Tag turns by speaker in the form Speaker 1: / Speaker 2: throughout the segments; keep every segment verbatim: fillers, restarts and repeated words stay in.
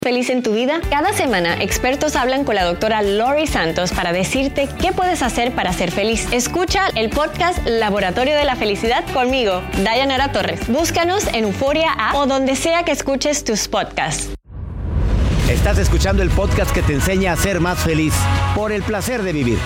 Speaker 1: Feliz en tu vida. Cada semana, expertos hablan con la doctora Lori Santos para decirte qué puedes hacer para ser feliz. Escucha el podcast Laboratorio de la Felicidad conmigo, Dayanara Torres. Búscanos en Euforia App o donde sea que escuches tus podcasts.
Speaker 2: Estás escuchando el podcast que te enseña a ser más feliz por el placer de vivir.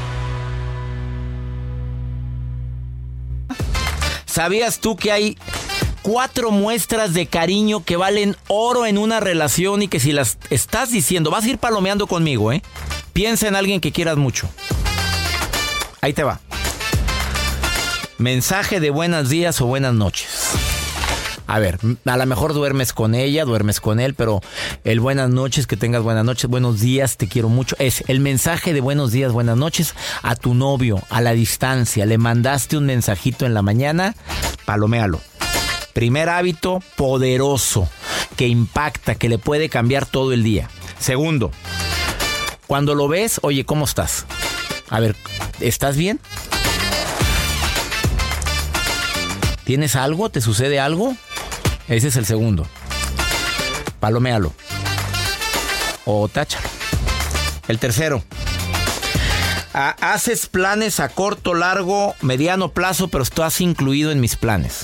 Speaker 2: ¿Sabías tú que hay cuatro muestras de cariño que valen oro en una relación y que si las estás diciendo, vas a ir palomeando conmigo, ¿eh? Piensa en alguien que quieras mucho. Ahí te va. Mensaje de buenos días o buenas noches. A ver, a lo mejor duermes con ella, duermes con él, pero el buenas noches, que tengas buenas noches, buenos días, te quiero mucho, es el mensaje de buenos días, buenas noches a tu novio, a la distancia. Le mandaste un mensajito en la mañana, paloméalo. Primer hábito poderoso que impacta, que le puede cambiar todo el día. Segundo, cuando lo ves, oye, ¿cómo estás? A ver, ¿estás bien? ¿Tienes algo? ¿Te sucede algo? Ese es el segundo. Paloméalo. O táchalo. El tercero. Ah, haces planes a corto, largo, mediano plazo, pero estás incluido en mis planes.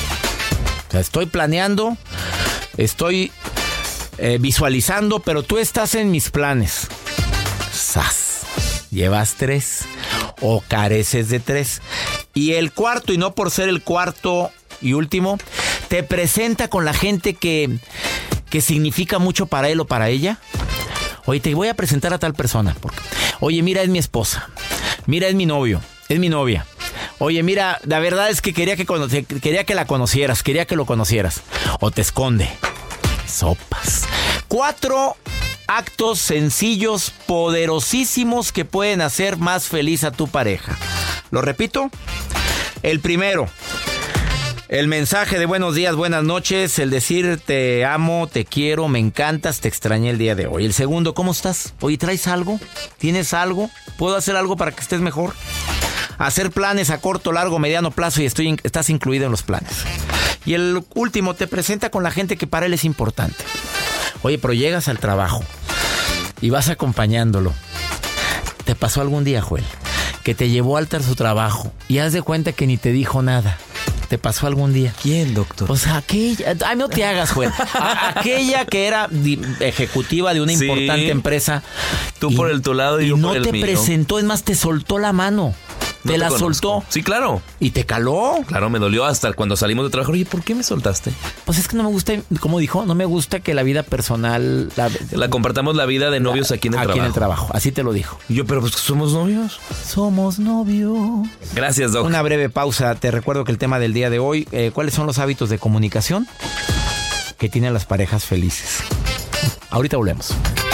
Speaker 2: O sea, estoy planeando, estoy eh, visualizando, pero tú estás en mis planes. ¡Sas! Llevas tres o careces de tres. Y el cuarto, y no por ser el cuarto y último, te presenta con la gente que, que significa mucho para él o para ella. Oye, te voy a presentar a tal persona. Porque, oye, mira, es mi esposa. Mira, es mi novio. Es mi novia. Oye, mira, la verdad es que quería que, conoce, quería que la conocieras, quería que lo conocieras. O te esconde. Sopas. Cuatro actos sencillos, poderosísimos que pueden hacer más feliz a tu pareja. ¿Lo repito? El primero, el mensaje de buenos días, buenas noches, el decir te amo, te quiero, me encantas, te extrañé el día de hoy. El segundo, ¿cómo estás? Oye, ¿traes algo? ¿Tienes algo? ¿Puedo hacer algo para que estés mejor? Hacer planes a corto, largo, mediano plazo y estoy, estás incluido en los planes. Y el último, te presenta con la gente que para él es importante. Oye, pero llegas al trabajo y vas acompañándolo. ¿Te pasó algún día, Joel, que te llevó al su trabajo y haz de cuenta que ni te dijo nada? ¿Te pasó algún día?
Speaker 3: ¿Quién, doctor?
Speaker 2: O sea, aquella... Ay, no te hagas, Joel. A, aquella que era di, ejecutiva de una sí. importante empresa.
Speaker 3: Tú y, por el tu lado y,
Speaker 2: y
Speaker 3: yo
Speaker 2: no
Speaker 3: por el
Speaker 2: te
Speaker 3: mío.
Speaker 2: presentó, es más, te soltó la mano.
Speaker 3: No
Speaker 2: te, te la
Speaker 3: conozco.
Speaker 2: soltó.
Speaker 3: Sí, claro.
Speaker 2: ¿Y te caló?
Speaker 3: Claro, me dolió hasta cuando salimos de trabajo. Oye, ¿por qué me soltaste?
Speaker 2: Pues es que no me gusta, como dijo, no me gusta que la vida personal... La,
Speaker 3: la compartamos la vida de novios la, aquí en el
Speaker 2: aquí
Speaker 3: trabajo.
Speaker 2: Aquí en el trabajo, así te lo dijo.
Speaker 3: Y yo, pero pues somos novios.
Speaker 2: Somos novios.
Speaker 3: Gracias, Doc.
Speaker 2: Una breve pausa. Te recuerdo que el tema del día de hoy, eh, ¿cuáles son los hábitos de comunicación que tienen las parejas felices? Ahorita volvemos.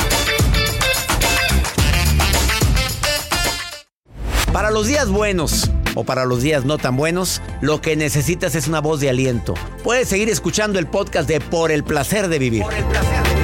Speaker 2: Para los días buenos o para los días no tan buenos, lo que necesitas es una voz de aliento. Puedes seguir escuchando el podcast de Por el Placer de Vivir. Por el placer de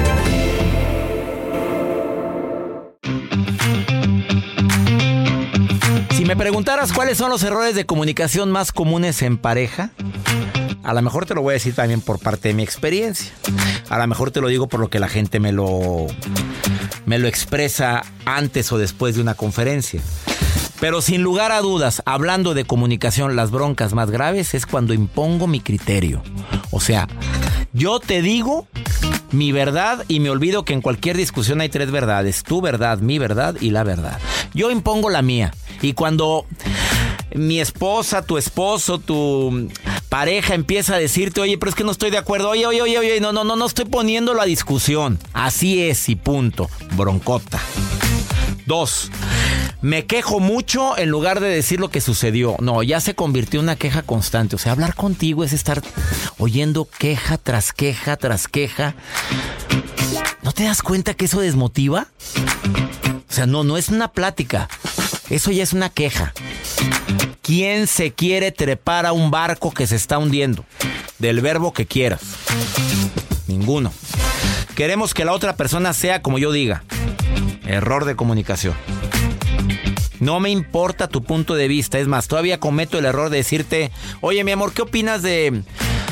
Speaker 2: vivir. Si me preguntaras cuáles son los errores de comunicación más comunes en pareja, a lo mejor te lo voy a decir también por parte de mi experiencia. A lo mejor te lo digo por lo que la gente me lo, me lo expresa antes o después de una conferencia. Pero sin lugar a dudas, hablando de comunicación, las broncas más graves es cuando impongo mi criterio. O sea, yo te digo mi verdad y me olvido que en cualquier discusión hay tres verdades. Tu verdad, mi verdad y la verdad. Yo impongo la mía. Y cuando mi esposa, tu esposo, tu pareja empieza a decirte, oye, pero es que no estoy de acuerdo. Oye, oye, oye, oye, no, no, no, no estoy poniéndolo a discusión. Así es y punto. Broncota. Dos. Me quejo mucho en lugar de decir lo que sucedió. No, ya se convirtió en una queja constante. O sea, hablar contigo es estar oyendo queja tras queja tras queja. ¿No te das cuenta que eso desmotiva? O sea, no, no es una plática. Eso ya es una queja. ¿Quién se quiere trepar a un barco que se está hundiendo? Del verbo que quieras. Ninguno. Queremos que la otra persona sea como yo diga. Error de comunicación. No me importa tu punto de vista. Es más, todavía cometo el error de decirte, oye, mi amor, ¿qué opinas de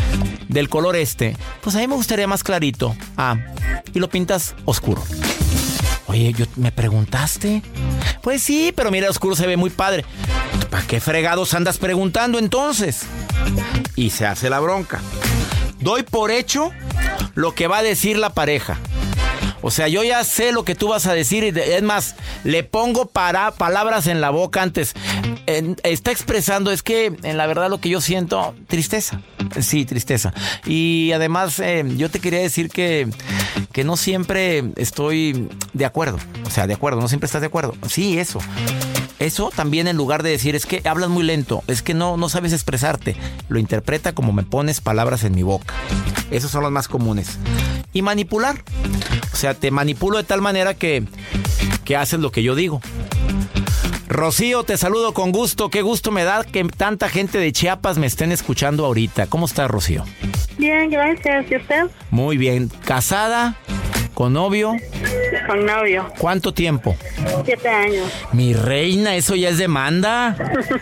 Speaker 2: del color este, pues a mí me gustaría más clarito. Ah, y lo pintas oscuro. Oye, yo, ¿me preguntaste? Pues sí, pero mira, oscuro se ve muy padre. ¿Para qué fregados andas preguntando entonces? Y se hace la bronca. Doy por hecho lo que va a decir la pareja. O sea, yo ya sé lo que tú vas a decir y de, es más, le pongo para, palabras en la boca antes. Eh, está expresando, es que en la verdad lo que yo siento, tristeza. Sí, tristeza. Y además eh, yo te quería decir que, que no siempre estoy de acuerdo. O sea, de acuerdo, no siempre estás de acuerdo. Sí, eso. Eso también, en lugar de decir, es que hablas muy lento, es que no, no sabes expresarte, lo interpreta como me pones palabras en mi boca. Esos son los más comunes. Y manipular. O sea, te manipulo de tal manera que, que haces lo que yo digo. Rocío, te saludo con gusto. Qué gusto me da que tanta gente de Chiapas me estén escuchando ahorita. ¿Cómo estás, Rocío?
Speaker 4: Bien, gracias. ¿Y usted?
Speaker 2: Muy bien. ¿Casada? ¿Con novio?
Speaker 4: Con novio.
Speaker 2: ¿Cuánto tiempo?
Speaker 4: Siete años.
Speaker 2: Mi reina, eso ya es demanda.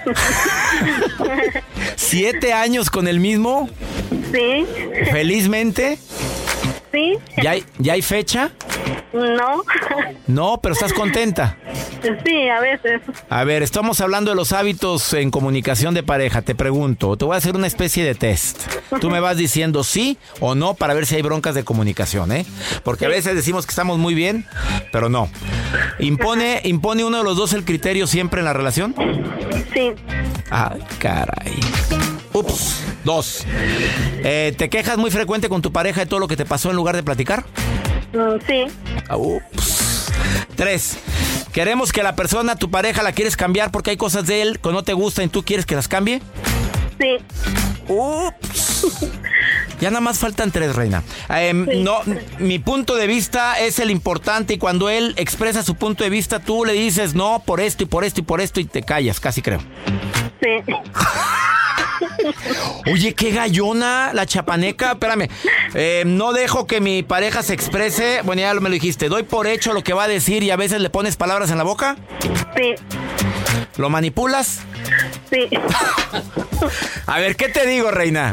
Speaker 2: ¿Siete años con el mismo?
Speaker 4: Sí.
Speaker 2: ¿Felizmente?
Speaker 4: Sí.
Speaker 2: ¿Ya hay, ya hay fecha?
Speaker 4: No.
Speaker 2: No, pero ¿estás contenta?
Speaker 4: Sí, a veces.
Speaker 2: A ver, estamos hablando de los hábitos en comunicación de pareja. Te pregunto, te voy a hacer una especie de test. Tú me vas diciendo sí o no para ver si hay broncas de comunicación, ¿eh? Porque a veces decimos que estamos muy bien, pero no. ¿Impone, impone uno de los dos el criterio siempre en la relación?
Speaker 4: Sí.
Speaker 2: Ay, caray. Ups, dos. Eh, ¿Te quejas muy frecuente con tu pareja de todo lo que te pasó en lugar de platicar?
Speaker 4: Mm, sí.
Speaker 2: Ups. Tres. Queremos que la persona, tu pareja, la quieres cambiar porque hay cosas de él que no te gustan y tú quieres que las cambie.
Speaker 4: Sí.
Speaker 2: Ups. Ya nada más faltan tres, reina. Eh,
Speaker 4: Sí.
Speaker 2: No, mi punto de vista es el importante y cuando él expresa su punto de vista, tú le dices no por esto y por esto y por esto y te callas, casi creo.
Speaker 4: Sí.
Speaker 2: Oye, qué gallona la chapaneca. Espérame, eh, no dejo que mi pareja se exprese. Bueno, ya me lo dijiste. Doy por hecho lo que va a decir y a veces le pones palabras en la boca.
Speaker 4: Sí.
Speaker 2: ¿Lo manipulas?
Speaker 4: Sí.
Speaker 2: A ver, ¿qué te digo, reina?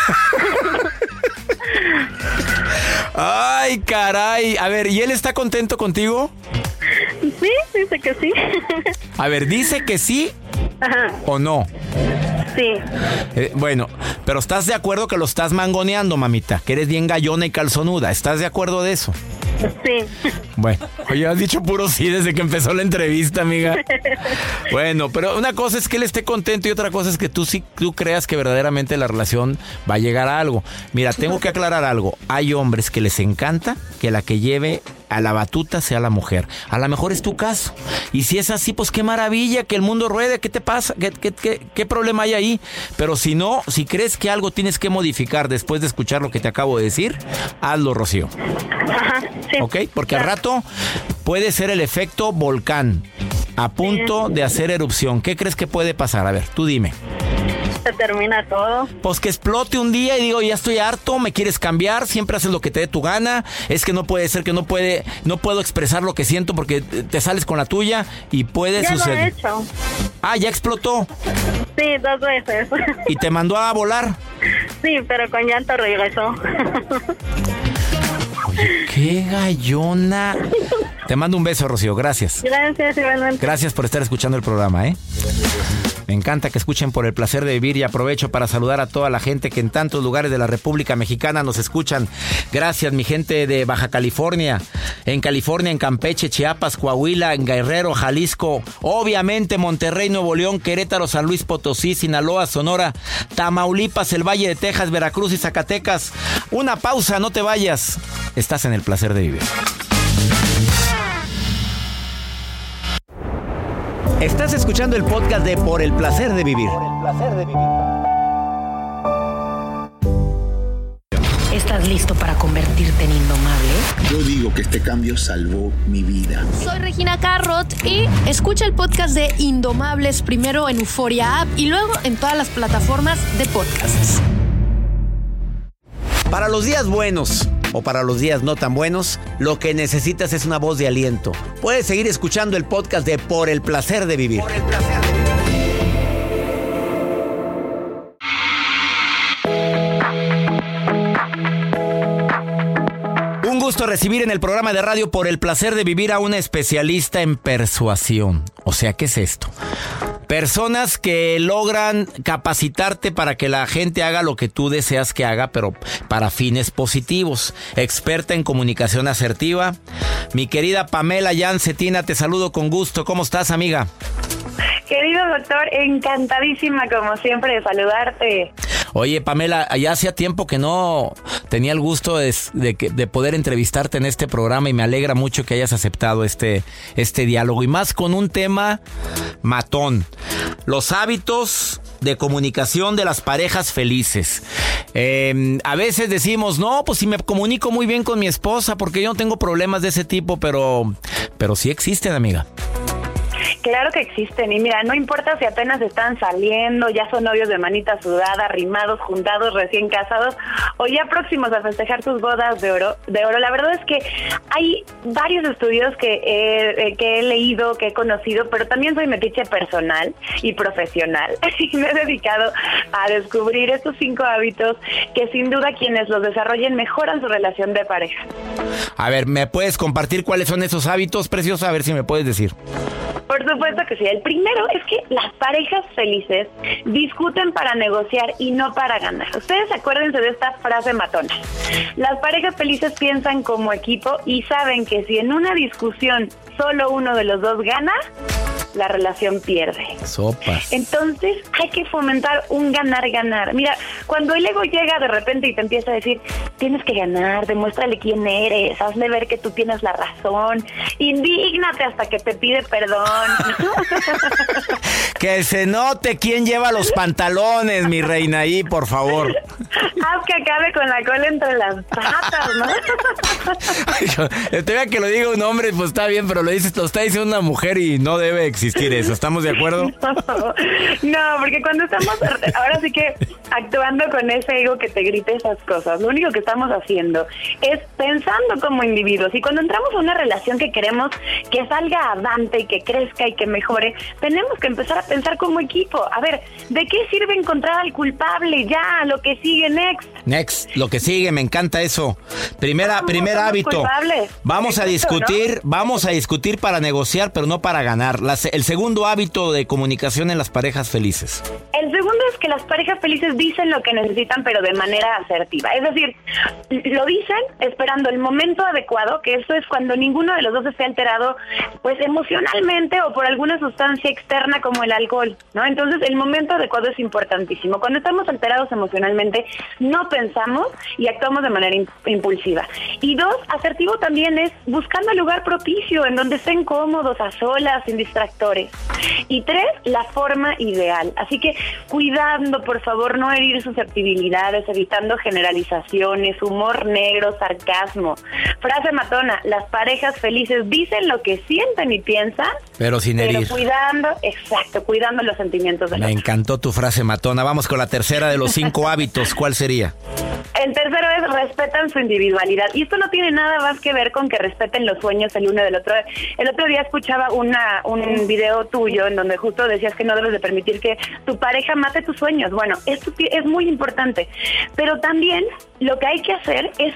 Speaker 2: Ay, caray. A ver, ¿y él está contento contigo?
Speaker 4: Sí, dice que sí.
Speaker 2: A ver, ¿dice que sí
Speaker 4: Ajá.
Speaker 2: o no?
Speaker 4: Sí.
Speaker 2: Eh, bueno, pero ¿estás de acuerdo que lo estás mangoneando, mamita? Que eres bien gallona y calzonuda. ¿Estás de acuerdo de eso?
Speaker 4: Sí.
Speaker 2: Bueno, oye, has dicho puro sí desde que empezó la entrevista, amiga. Bueno, pero una cosa es que él esté contento y otra cosa es que tú sí tú creas que verdaderamente la relación va a llegar a algo. Mira, tengo que aclarar algo. Hay hombres que les encanta que la que lleve a la batuta sea la mujer. A lo mejor es tu caso. Y si es así, pues qué maravilla, que el mundo ruede. ¿Qué te pasa? ¿Qué, qué, qué, qué problema hay ahí? Pero si no, si crees que algo tienes que modificar después de escuchar lo que te acabo de decir, hazlo, Rocío.
Speaker 4: Ajá. Sí.
Speaker 2: ¿Ok? Porque al rato puede ser el efecto volcán a punto de hacer erupción. ¿Qué crees que puede pasar? A ver, tú dime.
Speaker 4: Se termina todo.
Speaker 2: Pues que explote un día y digo, ya estoy harto, me quieres cambiar, siempre haces lo que te dé tu gana, es que no puede ser que no puede, no puedo expresar lo que siento porque te sales con la tuya y puede
Speaker 4: Ya
Speaker 2: suceder.
Speaker 4: lo he hecho.
Speaker 2: Ah, ya explotó
Speaker 4: Sí, dos veces.
Speaker 2: y te mandó a volar.
Speaker 4: Sí, pero con llanto regresó.
Speaker 2: Oye, qué gallona. Te mando un beso, Rocío, gracias.
Speaker 4: Gracias, igualmente.
Speaker 2: Gracias por estar escuchando el programa, ¿eh? Me encanta que escuchen Por el Placer de Vivir y aprovecho para saludar a toda la gente que en tantos lugares de la República Mexicana nos escuchan. Gracias, mi gente de Baja California, en California, en Campeche, Chiapas, Coahuila, en Guerrero, Jalisco, obviamente Monterrey, Nuevo León, Querétaro, San Luis Potosí, Sinaloa, Sonora, Tamaulipas, el Valle de Texas, Veracruz y Zacatecas. Una pausa, no te vayas. Estás en el Placer de Vivir. Estás escuchando el podcast de Por el Placer de Vivir. Por el Placer de Vivir.
Speaker 5: ¿Estás listo para convertirte en indomable?
Speaker 6: Yo digo que este cambio salvó mi vida.
Speaker 7: Soy Regina Carrot y escucha el podcast de Indomables primero en Euforia App y luego en todas las plataformas de podcasts.
Speaker 2: Para los días buenos o para los días no tan buenos, lo que necesitas es una voz de aliento. Puedes seguir escuchando el podcast de Por el Placer de Vivir. Por el Placer de Vivir. recibir en el programa de radio Por el Placer de Vivir a una especialista en persuasión. O sea, ¿qué es esto? Personas que logran capacitarte para que la gente haga lo que tú deseas que haga, pero para fines positivos. Experta en comunicación asertiva. Mi querida Pamela Yan Cetina, te saludo con gusto. ¿Cómo estás, amiga?
Speaker 4: Querido doctor, encantadísima como siempre de saludarte.
Speaker 2: Oye, Pamela, ya hacía tiempo que no tenía el gusto de, de, de poder entrevistarte en este programa y me alegra mucho que hayas aceptado este, este diálogo. Y más con un tema matón. Los hábitos de comunicación de las parejas felices. Eh, a veces decimos, no, pues si me comunico muy bien con mi esposa porque yo no tengo problemas de ese tipo, pero, pero sí existen, amiga.
Speaker 4: Claro que existen, y mira, no importa si apenas están saliendo, ya son novios de manita sudada, arrimados, juntados, recién casados, o ya próximos a festejar sus bodas de oro. De oro. La verdad es que hay varios estudios que he, que he leído, que he conocido, pero también soy metiche personal y profesional, y me he dedicado a descubrir estos cinco hábitos que sin duda quienes los desarrollen mejoran su relación de pareja.
Speaker 2: A ver, ¿me puedes compartir cuáles son esos hábitos, preciosa? A ver si me puedes decir.
Speaker 4: Por supuesto que sí. El primero es que las parejas felices discuten para negociar y no para ganar. Ustedes acuérdense de esta frase matona. Las parejas felices piensan como equipo y saben que si en una discusión solo uno de los dos gana, la relación pierde.
Speaker 2: Sopas.
Speaker 4: Entonces hay que fomentar un ganar-ganar. Mira, cuando el ego llega de repente y te empieza a decir, tienes que ganar, demuéstrale quién eres, hazle ver que tú tienes la razón, indígnate hasta que te pide perdón.
Speaker 2: Que se note quién lleva los pantalones, mi reina, ahí, por favor.
Speaker 4: Haz que acabe con la cola entre las patas, ¿no?
Speaker 2: Te vea que lo diga un hombre, pues está bien, pero lo dices, lo está diciendo una mujer y no debe existir eso. ¿Estamos de acuerdo?
Speaker 4: No, no, porque cuando estamos ahora sí que actuando con ese ego que te grite esas cosas, lo único que estamos haciendo es pensando como individuos. Y cuando entramos a una relación que queremos que salga avante y que crezca y que mejore, tenemos que empezar a pensar como equipo. A ver, ¿de qué sirve encontrar al culpable? Ya, lo que sigue, next.
Speaker 2: Next, lo que sigue, me encanta eso. Primera,
Speaker 4: no,
Speaker 2: primer hábito.
Speaker 4: Culpables.
Speaker 2: Vamos
Speaker 4: Exacto,
Speaker 2: a discutir,
Speaker 4: ¿no?
Speaker 2: vamos a discutir para negociar, pero no para ganar. Las, el segundo hábito de comunicación en las parejas felices.
Speaker 4: El segundo es que las parejas felices dicen lo que necesitan, pero de manera asertiva. Es decir, lo dicen esperando el momento adecuado, que eso es cuando ninguno de los dos esté alterado, pues emocionalmente o por alguna sustancia externa como el alcohol, ¿no? Entonces, el momento adecuado es importantísimo. Cuando estamos alterados emocionalmente, no pensamos y actuamos de manera impulsiva. Y dos, asertivo también es buscando el lugar propicio, en donde estén cómodos, a solas, sin distractores. Y tres, la forma ideal. Así que cuidando, por favor, no herir susceptibilidades, evitando generalizaciones, humor negro, sarcasmo. Frase matona, las parejas felices dicen lo que sienten y piensan,
Speaker 2: pero sin herir.
Speaker 4: Pero cuidando, exacto, cuidando los sentimientos de los
Speaker 2: Me
Speaker 4: otros.
Speaker 2: encantó tu frase matona. Vamos con la tercera de los cinco hábitos. ¿Cuál sería?
Speaker 4: El tercero es respetan su individualidad. Y esto no tiene nada más que ver con que respeten los sueños el uno del otro. El otro día escuchaba una un video tuyo en donde justo decías que no debes de permitir que tu pareja mate tus sueños. Bueno, esto es muy importante. Pero también lo que hay que hacer es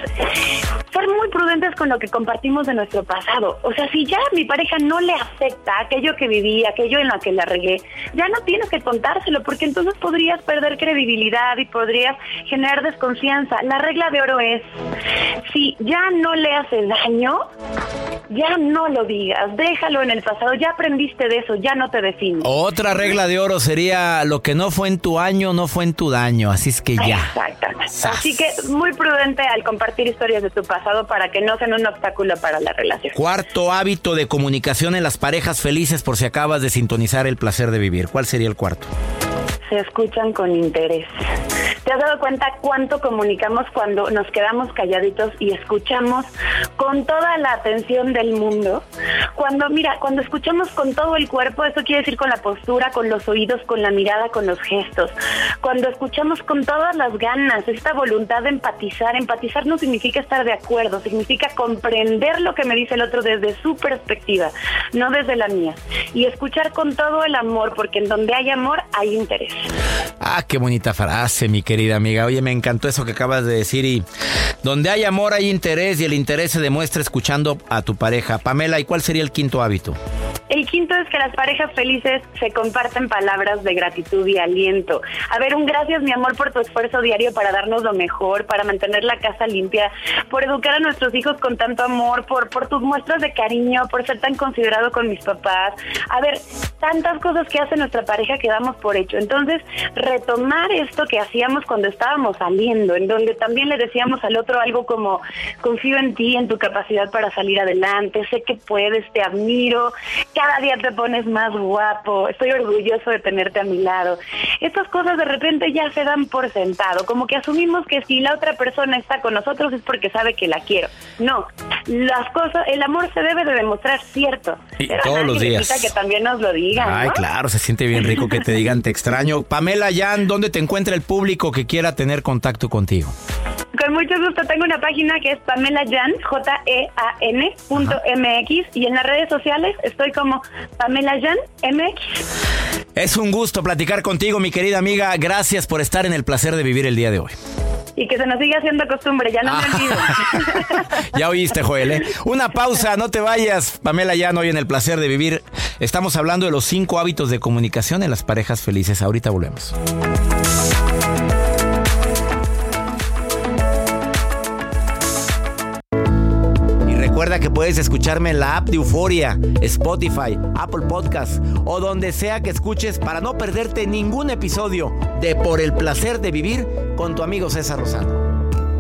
Speaker 4: ser muy prudentes con lo que compartimos de nuestro pasado. O sea, si ya mi pareja no le afecta aquello que viví, aquello en lo que la regué, ya no tienes que contárselo, porque entonces podrías perder credibilidad y podrías generar desconfianza. La regla de oro es, si ya no le hace daño, ya no lo digas, déjalo en el pasado, ya aprendiste de eso, ya no te define.
Speaker 2: Otra regla de oro sería, lo que no fue en tu año, no fue en tu daño, así es que ya.
Speaker 4: Exactamente. Así que muy prudente al compartir historias de tu pasado para que no sean un obstáculo para la relación.
Speaker 2: Cuarto hábito de comunicación en las parejas felices, por si acabas de sintonizar El Placer de Vivir. ¿Cuál sería el cuarto?
Speaker 4: Se escuchan con interés. ¿Te has dado cuenta cuánto comunicamos cuando nos quedamos calladitos y escuchamos con toda la atención del mundo? Cuando, mira, cuando escuchamos con todo el cuerpo, eso quiere decir con la postura, con los oídos, con la mirada, con los gestos. Cuando escuchamos con todas las ganas, esta voluntad de empatizar, empatizar no significa estar de acuerdo, significa comprender lo que me dice el otro desde su perspectiva, no desde la mía. Y escuchar con todo el amor, porque en donde hay amor, hay interés.
Speaker 2: Ah, qué bonita frase, mi querida amiga. Oye, me encantó eso que acabas de decir. Y donde hay amor, hay interés, y el interés se demuestra escuchando a tu pareja. Pamela, ¿y cuál sería el quinto hábito?
Speaker 4: El quinto es que las parejas felices se comparten palabras de gratitud y aliento. A ver, un gracias, mi amor, por tu esfuerzo diario para darnos lo mejor, para mantener la casa limpia, por educar a nuestros hijos con tanto amor, por, por tus muestras de cariño, por ser tan considerado con mis papás. A ver, tantas cosas que hace nuestra pareja que damos por hecho. Entonces, retomar esto que hacíamos cuando estábamos saliendo, en donde también le decíamos al otro algo como, confío en ti, en tu capacidad para salir adelante, sé que puedes, te admiro, cada día te pones más guapo, estoy orgulloso de tenerte a mi lado. Estas cosas de repente ya se dan por sentado, como que asumimos que si la otra persona está con nosotros es porque sabe que la quiero. No, las cosas, el amor se debe de demostrar, cierto.
Speaker 2: Y todos los días.
Speaker 4: Que también nos lo digan,
Speaker 2: Ay,
Speaker 4: ¿no?
Speaker 2: claro, se siente bien rico que te digan te extraño. Pamela Yan, ¿dónde te encuentra el público que quiera tener contacto contigo?
Speaker 4: Con mucho gusto, tengo una página que es Pamela Yan, J E A N punto M X, y en las redes sociales estoy como Pamela Yan M X.
Speaker 2: Es un gusto platicar contigo, mi querida amiga. Gracias por estar en el placer de vivir el día de hoy.
Speaker 4: Y que se nos siga haciendo costumbre, ya no me olvido.
Speaker 2: Ya oíste, Joel, ¿eh? Una pausa, no te vayas. Pamela Yan, hoy en el placer de vivir estamos hablando de los cinco hábitos de comunicación en las parejas felices. Ahorita volvemos. Recuerda que puedes escucharme en la app de Euforia, Spotify, Apple Podcast o donde sea que escuches para no perderte ningún episodio de Por el Placer de Vivir con tu amigo César Lozano.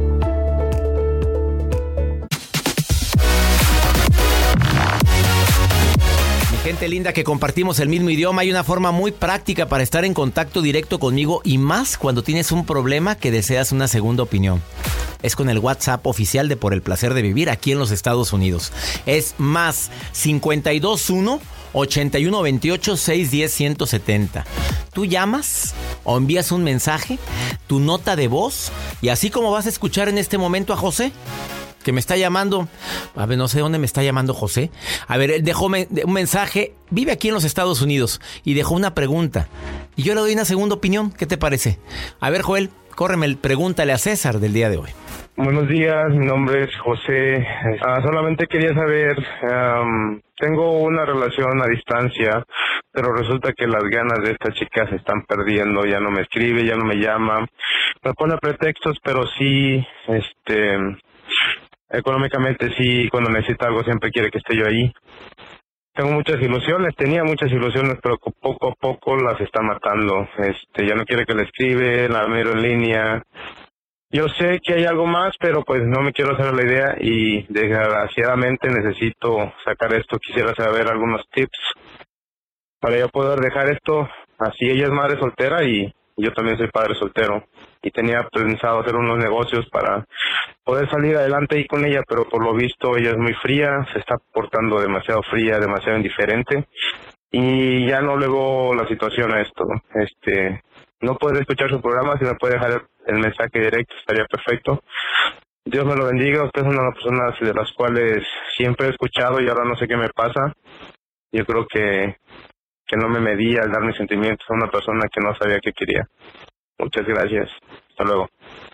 Speaker 2: Mi gente linda que compartimos el mismo idioma, hay una forma muy práctica para estar en contacto directo conmigo y más cuando tienes un problema que deseas una segunda opinión. Es con el WhatsApp oficial de Por el Placer de Vivir aquí en los Estados Unidos. Es más cincuenta y dos uno, ochenta y uno veintiocho, seiscientos diez, ciento setenta. Tú llamas o envías un mensaje, tu nota de voz, y así como vas a escuchar en este momento a José, que me está llamando. A ver, no sé dónde me está llamando José. A ver, él dejó un mensaje, vive aquí en los Estados Unidos, y dejó una pregunta. Y yo le doy una segunda opinión. ¿Qué te parece? A ver, Joel, córreme el pregúntale a César del día de hoy.
Speaker 8: Buenos días, mi nombre es José. Uh, solamente quería saber, um, tengo una relación a distancia, pero resulta que las ganas de esta chica se están perdiendo. Ya no me escribe, ya no me llama, me pone pretextos, pero sí, este, económicamente sí, cuando necesita algo siempre quiere que esté yo ahí. Tengo muchas ilusiones, tenía muchas ilusiones, pero poco a poco las está matando. Este, ya no quiere que le escribe, la miro en línea. Yo sé que hay algo más, pero pues no me quiero hacer la idea y desgraciadamente necesito sacar esto. Quisiera saber algunos tips para yo poder dejar esto. Así ella es madre soltera y yo también soy padre soltero. Y tenía pensado hacer unos negocios para poder salir adelante ahí con ella, pero por lo visto ella es muy fría, se está portando demasiado fría, demasiado indiferente. Y ya no luego la situación a esto. Este, no puede escuchar su programa, si me puede dejar el mensaje directo estaría perfecto. Dios me lo bendiga, usted es una de las personas de las cuales siempre he escuchado y ahora no sé qué me pasa. Yo creo que, que no me medía al dar mis sentimientos a una persona que no sabía qué quería. Muchas gracias, hasta luego.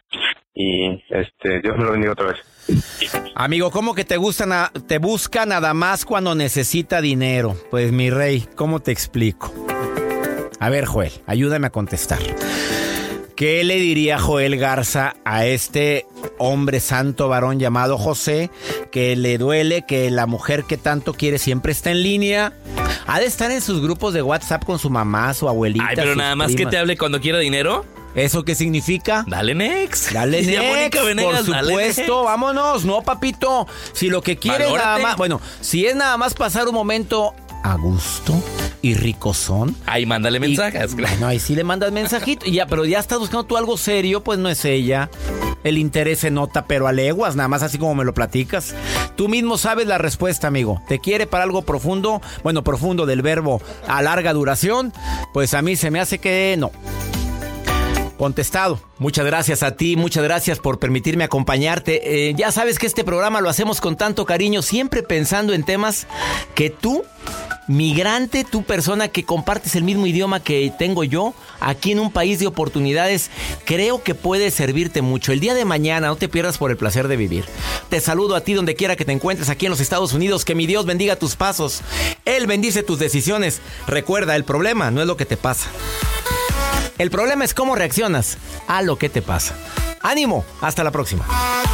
Speaker 8: Y este, Dios me lo bendiga otra vez.
Speaker 2: Amigo, ¿cómo que te gustan a, te busca nada más cuando necesita dinero? Pues mi rey, ¿cómo te explico? A ver, Joel, ayúdame a contestar. ¿Qué le diría Joel Garza a este hombre santo varón llamado José, que le duele que la mujer que tanto quiere siempre está en línea? Ha de estar en sus grupos de WhatsApp con su mamá, su abuelita.
Speaker 3: Ay, pero
Speaker 2: sus
Speaker 3: nada más
Speaker 2: primas.
Speaker 3: que te hable cuando quiera dinero.
Speaker 2: ¿Eso qué significa?
Speaker 3: Dale next.
Speaker 2: Dale
Speaker 3: Dice
Speaker 2: next,
Speaker 3: Mónica Venegas,
Speaker 2: por
Speaker 3: dale
Speaker 2: supuesto,
Speaker 3: next.
Speaker 2: vámonos. No, papito, si lo que quieres
Speaker 3: Valórate.
Speaker 2: nada más, bueno, si es nada más pasar un momento a gusto y ricozón.
Speaker 3: Ahí mándale mensajes.
Speaker 2: Y, bueno, ahí sí le mandas mensajito, y ya, pero ya estás buscando tú algo serio, pues no es ella. El interés se nota, pero a leguas, nada más así como me lo platicas. Tú mismo sabes la respuesta, amigo. ¿Te quiere para algo profundo? Bueno, profundo del verbo a larga duración. Pues a mí se me hace que no. Contestado. Muchas gracias a ti, muchas gracias por permitirme acompañarte. Eh, ya sabes que este programa lo hacemos con tanto cariño, siempre pensando en temas que tú, migrante, tú persona que compartes el mismo idioma que tengo yo, aquí en un país de oportunidades, creo que puede servirte mucho. El día de mañana no te pierdas por el placer de vivir. Te saludo a ti donde quiera que te encuentres aquí en los Estados Unidos. Que mi Dios bendiga tus pasos. Él bendice tus decisiones. Recuerda, el problema no es lo que te pasa. El problema es cómo reaccionas a lo que te pasa. ¡Ánimo! Hasta la próxima.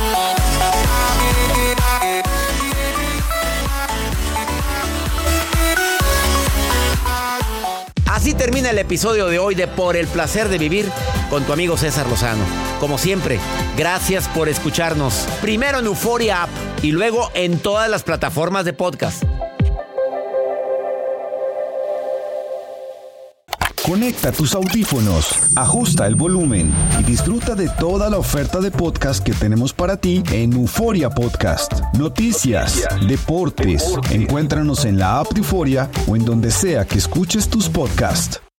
Speaker 2: Así termina el episodio de hoy de Por el Placer de Vivir con tu amigo César Lozano. Como siempre, gracias por escucharnos. Primero en Euforia App y luego en todas las plataformas de podcast.
Speaker 9: Conecta tus audífonos, ajusta el volumen y disfruta de toda la oferta de podcast que tenemos para ti en Euforia Podcast. Noticias, deportes, encuéntranos en la app de Euforia o en donde sea que escuches tus podcasts.